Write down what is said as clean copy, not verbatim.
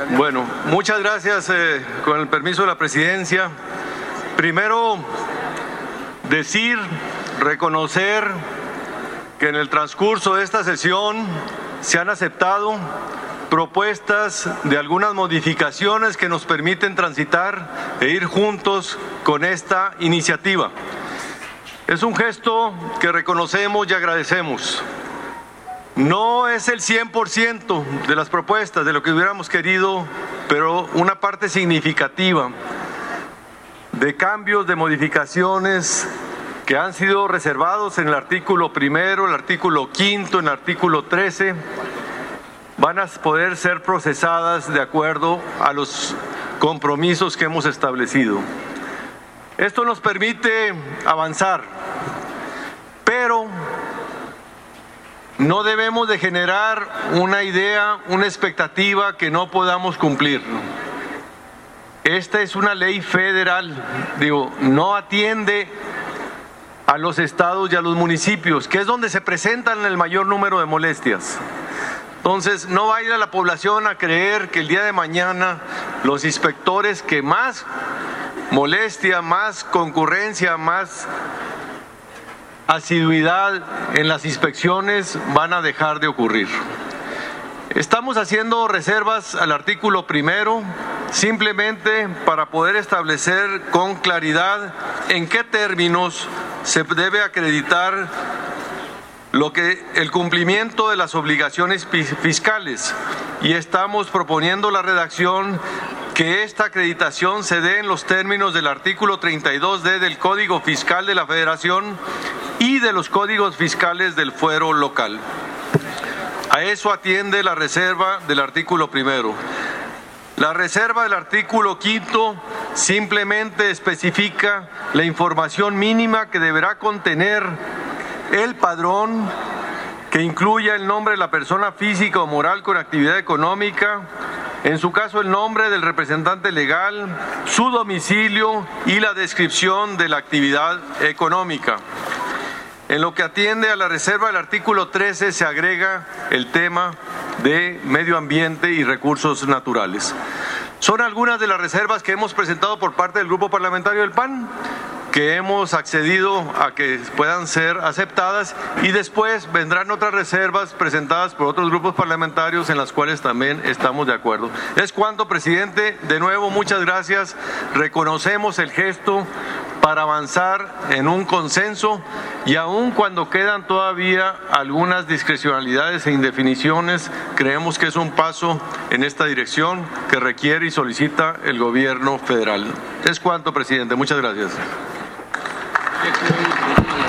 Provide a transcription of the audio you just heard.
Bueno, muchas gracias. Con el permiso de la presidencia, primero reconocer que en el transcurso de esta sesión se han aceptado propuestas de algunas modificaciones que nos permiten transitar e ir juntos con esta iniciativa. Es un gesto que reconocemos y agradecemos. No es el 100% de las propuestas de lo que hubiéramos querido, pero una parte significativa de cambios, de modificaciones que han sido reservados en el artículo primero, el artículo quinto, en el artículo 13, van a poder ser procesadas de acuerdo a los compromisos que hemos establecido. Esto nos permite avanzar, pero no debemos de generar una idea, una expectativa que no podamos cumplir. Esta es una ley federal, no atiende a los estados y a los municipios, que es donde se presentan el mayor número de molestias. Entonces, no va a ir a la población a creer que el día de mañana los inspectores que más molestia, más concurrencia, más asiduidad en las inspecciones van a dejar de ocurrir. Estamos haciendo reservas al artículo primero simplemente para poder establecer con claridad en qué términos se debe acreditar el cumplimiento de las obligaciones fiscales, y estamos proponiendo la redacción que esta acreditación se dé en los términos del artículo 32D del Código Fiscal de la Federación y de los códigos fiscales del fuero local. A eso atiende la reserva del artículo primero. La reserva del artículo quinto simplemente especifica la información mínima que deberá contener el padrón, que incluya el nombre de la persona física o moral con actividad económica, en su caso el nombre del representante legal, su domicilio y la descripción de la actividad económica. En lo que atiende a la reserva del artículo 13 se agrega el tema de medio ambiente y recursos naturales. Son algunas de las reservas que hemos presentado por parte del Grupo Parlamentario del PAN, que hemos accedido a que puedan ser aceptadas, y después vendrán otras reservas presentadas por otros grupos parlamentarios en las cuales también estamos de acuerdo. Es cuanto, presidente. De nuevo, muchas gracias. Reconocemos el gesto para avanzar en un consenso, y aun cuando quedan todavía algunas discrecionalidades e indefiniciones, creemos que es un paso en esta dirección que requiere y solicita el gobierno federal. Es cuanto, presidente. Muchas gracias.